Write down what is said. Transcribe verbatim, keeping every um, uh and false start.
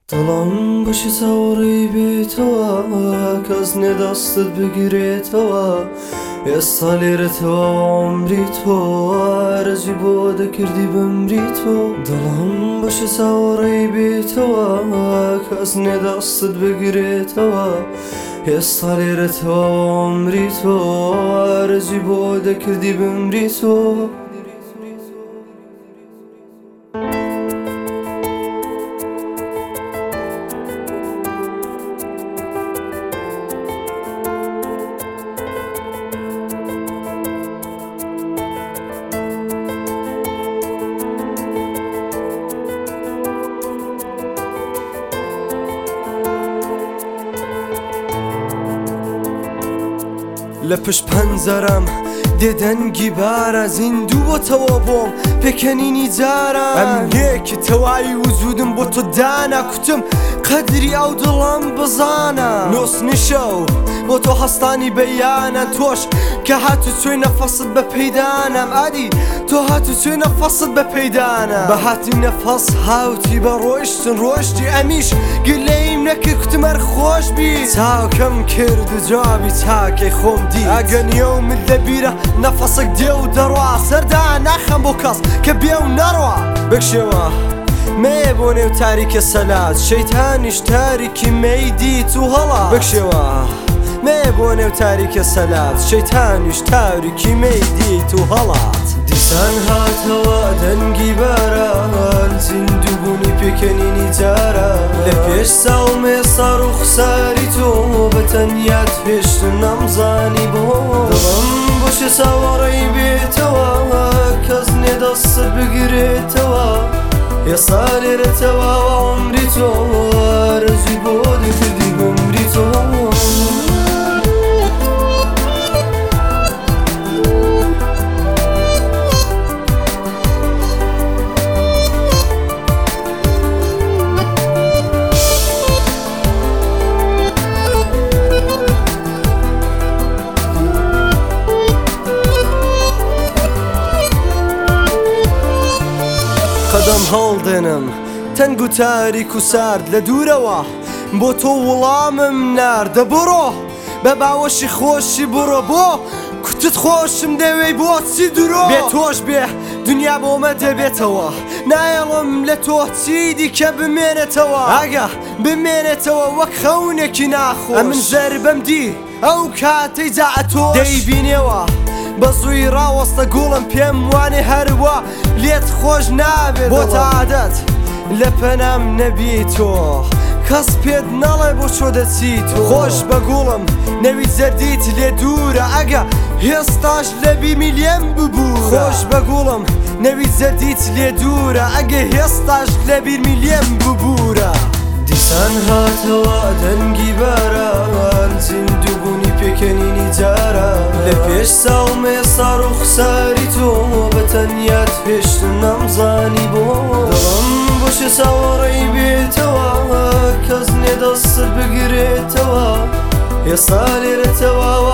دڵم بەشی چاوەڕێی بێتەوە کەس نێدەستت بگرێتەوە ئێستا لێرەتەوە عومری تۆ ئارەزوی بۆ دەکردی بمری تۆ دڵم بەشی چاوەڕێی بێتەوە کەس نێدەستت بگرێتەوە ئێستا لێرەتەوە عومری تۆ ئارەزوی بۆ دەکردی بمری تۆ لە پشت پەنجەرەم دێ دەنگی بارە زیندوو بۆتەوە بۆم پێکەنینی جاران ئەم یەکی تەواوی وجودم بۆ تۆ دانا کوتم قەدری ئەو دڵم بزانە نۆسنی شەو بۆ تۆ هەستانی بەیانە تۆش کە هاتو چۆی نەفەست بە پەیدانم ئادی تۆ هاتو چۆی نەفەست بە پەیدانە بە هاتی نەفەس هاوتی بە ڕۆیشتن ڕۆشتی ئەمیش گلەیم نەکرد کوتمەر خۆش بی چاوکەم کرد و جوابی چاکەی خۆم دی ئەگەنیە و من لەبیرە نەفەسێک دێ و دەڕوا سەردا ناخەم بۆ کەس کە بێ و نەڕوا بکشێوە مێ بۆ نێو تاریکە سەلات شەیتانیش تاریکی مەیدیت و هەڵا بکشێوە مێ بۆ نێو تاریکە سەلات شەیتانیش تاریکی مەیدیت و هەڵات دیسان هاتەوە دەنگی باران زیندوو بوونی پێکەنینی جارە لە پێش ساڵمێ ساڕ و خساری تۆ بەتەنیات هێشتن نەمزانی بۆ دڵم بۆشێ چاوەڕێی بێتەوە کەس نێدەستت بگرێتەوە ئێستا لێرەتەوە عومری تۆ ئارەزوی بۆ دەکردی بمری تۆ قەدەم هەڵدێنم تەنگ و تاریک و سارد لە دوورەوە بۆ تۆ وەڵامم ناردە بڕۆ بە باوەشی خۆشی بڕۆ بۆ کوتت خۆشم دەوێی بۆچی درۆ بێ تۆش بێ دنیا بۆمە دەبێتەوە نایەڵم لە تۆ چیدی کە بمێنێتەوە ئاگە بمێنێتەوە وەک خەونێکی ناخۆش ئەمن زەربەم دی ئەو کاتەی جاعە تۆش دەیبینێوە بە زووی ڕاوەستە گوڵم پێم وانێ هەروە لێت خۆش نابێت بۆ تادەت لە پەنام نەبی تۆ کەس پێت نەڵێ بۆ چۆ دەچیت خۆش بە گوڵم نەوی زەردیت لێ دوورە ئەگە هێستاش لە بیر میلێم ببوو خۆش بە گوڵم نەوی زەردیت لێ دوورە ئەگە هێستاش لە بیر میلێم ببوورە دیسان هاتەوە دەنگی باران زیندوو بوونی پێکەنینی جارە لە پێش ساڵمێ ساڕ و خساری تۆ بەتەنیات هێشتن نەمزانی بۆ دڵم بۆشێ چاوەڕێی بێتەوە کەس نێدەستت بگرێتەوە ئێستا لێرەتەوە